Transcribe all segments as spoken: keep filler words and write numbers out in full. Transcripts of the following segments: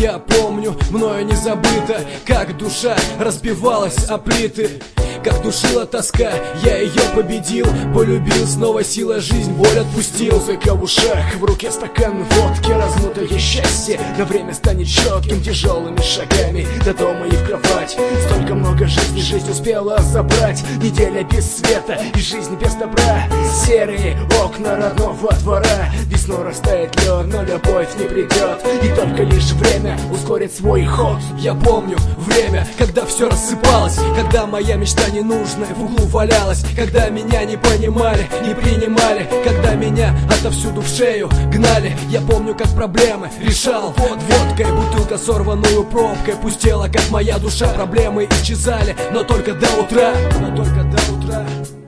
Я помню, мною не забыто, как душа разбивалась о плиты, как душила тоска, я ее победил, полюбил, снова сила, жизнь, боль отпустил. Музыка в ушах, в руке стакан водки, размутое счастье на время станет четким, тяжелыми шагами до дома и в кровать. Столько много жизни жизнь успела забрать, неделя без света и жизнь без добра. Серые окна родного двора, весной растает лед, но любовь не придет, и только лишь время ускорит свой ход. Я помню время, когда все рассыпалось, когда моя мечта ненужная в углу валялась, когда меня не понимали, не принимали, когда меня отовсюду в шею гнали. Я помню, как проблемы решал вот водкой, бутылка сорванную пробкой пустела, как моя душа. Проблемы исчезали, но только до утра, но только до утра.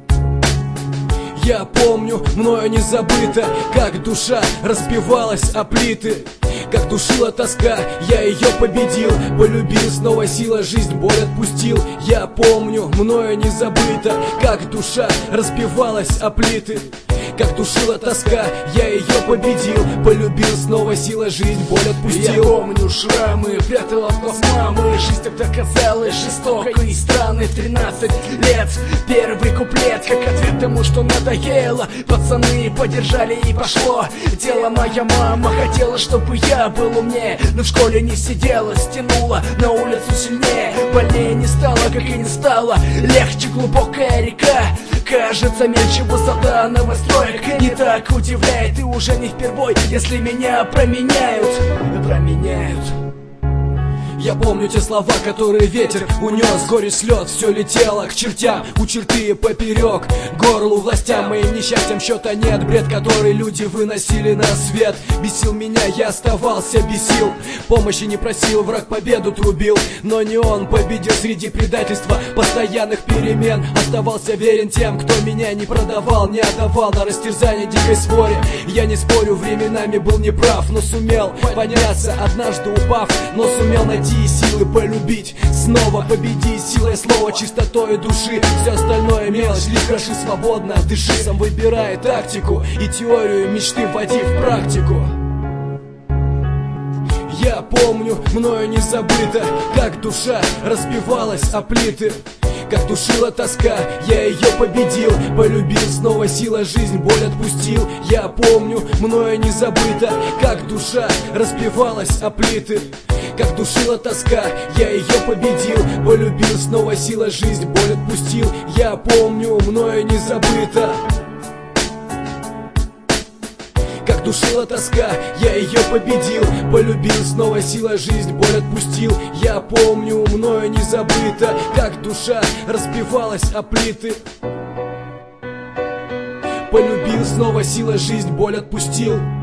Я помню, мною не забыто, как душа разбивалась о плиты, как душила тоска, я ее победил, полюбил, снова сила, жизнь, боль отпустил. Я помню, мною не забыто, как душа разбивалась о плиты, как душила тоска, я ее победил, полюбил, снова сила, жизнь, боль отпустил. Я помню шрамы, прятал от глаз мамы, жизнь тогда казалась жестокой и странной. В тринадцать лет первый куплет, как ответ тому, что надоело. Пацаны поддержали и пошло дело. Моя мама хотела, чтобы я был умнее, но в школе не сидела, стянула на улицу сильнее. Больнее не стало, как и не стало, легче глубокая река. Кажется, меньше высота новостроек не так удивляет, и уже не впервой, если меня променяют, променяют. Я помню те слова, которые ветер унес, горе слез, все летело к чертям, у черты поперек, горлу властям, моим несчастьям счета нет. Бред, который люди выносили на свет, бесил меня, я оставался бесил, помощи не просил, враг победу трубил, но не он победил среди предательства, постоянных перемен. Оставался верен тем, кто меня не продавал, не отдавал на растерзание дикой своре. Я не спорю, временами был неправ, но сумел подняться, однажды упав, но сумел найти силы полюбить, снова победить силой слова, чистотой души. Все остальное мелочь, лишь дыши свободно, дыши, сам выбирай тактику и теорию мечты вводи в практику. Я помню, мною не забыто, как душа разбивалась о плиты, как душила тоска, я ее победил, полюбил, снова сила, жизнь, боль отпустил. Я помню, мною не забыто, как душа разбивалась о плиты, как душила тоска, я ее победил, полюбил, снова сила, жизнь, боль отпустил. Я помню, мною не забыто, как душила тоска, я ее победил, полюбил, снова сила, жизнь, боль отпустил. Я помню, мною не забыто, как душа разбивалась о плиты, полюбил, снова сила, жизнь, боль отпустил.